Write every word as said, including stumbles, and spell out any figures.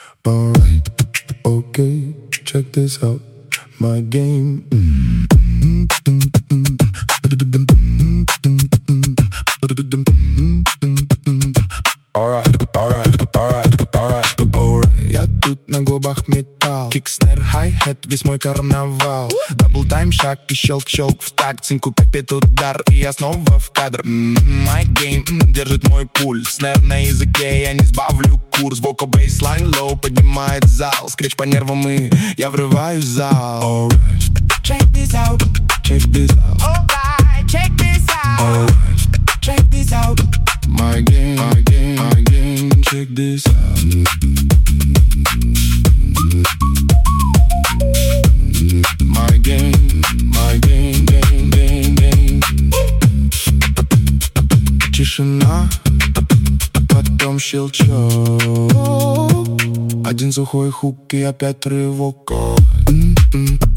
Alright, okay, check this out. My game. Alright, alright, alright, alright, alright. Я тут на губах металл. Кик-снэр, хай-хет, весь мой карнавал. Дабл-тайм, шаг и щелк-щелк в такт. Синку пепит удар, и я снова в кадр. My game держит мой пульс. Снэр на языке, я не сбавлю курс. Вокал, бейслайн, лоу поднимает зал. Скретч по нервам, и я врываюсь в зал. Alright, check this out, check this out. Alright, check this out. Alright, check this out. My game, my game, my game, check this out. My game, my game, game, game, game. Тишина, потом щелчок. Один сухой хук и опять рывок.